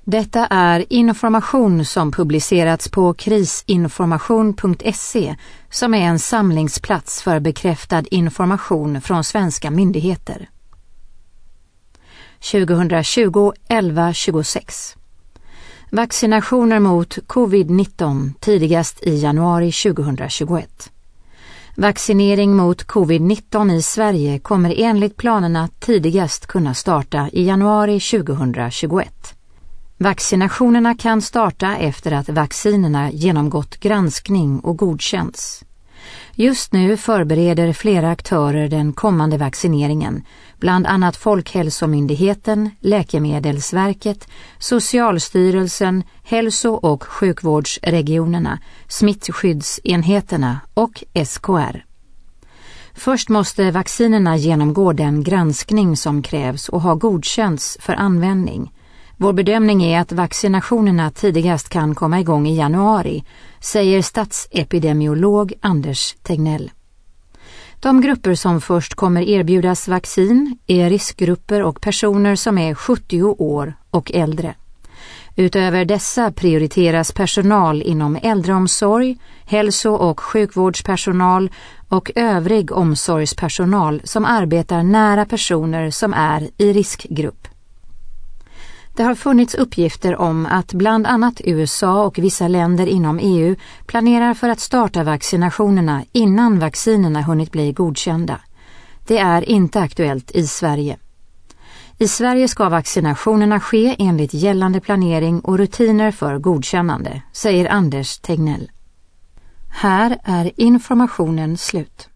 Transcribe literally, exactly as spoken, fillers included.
Detta är information som publicerats på krisinformation punkt se som är en samlingsplats för bekräftad information från svenska myndigheter. tjugohundratjugo elva tjugosex. Vaccinationer mot covid nitton tidigast i januari tjugohundratjugoett. Vaccinering mot covid nitton i Sverige kommer enligt planerna tidigast kunna starta i januari tjugohundratjugoett. Vaccinationerna kan starta efter att vaccinerna genomgått granskning och godkänts. Just nu förbereder flera aktörer den kommande vaccineringen, bland annat Folkhälsomyndigheten, Läkemedelsverket, Socialstyrelsen, hälso- och sjukvårdsregionerna, smittskyddsenheterna och S K R. Först måste vaccinerna genomgå den granskning som krävs och ha godkänts för användning. Vår bedömning är att vaccinationerna tidigast kan komma igång i januari, säger statsepidemiolog Anders Tegnell. De grupper som först kommer erbjudas vaccin är riskgrupper och personer som är sjuttio år och äldre. Utöver dessa prioriteras personal inom äldreomsorg, hälso- och sjukvårdspersonal och övrig omsorgspersonal som arbetar nära personer som är i riskgrupp. Det har funnits uppgifter om att bland annat U S A och vissa länder inom E U planerar för att starta vaccinationerna innan vaccinerna hunnit bli godkända. Det är inte aktuellt i Sverige. I Sverige ska vaccinationerna ske enligt gällande planering och rutiner för godkännande, säger Anders Tegnell. Här är informationen slut.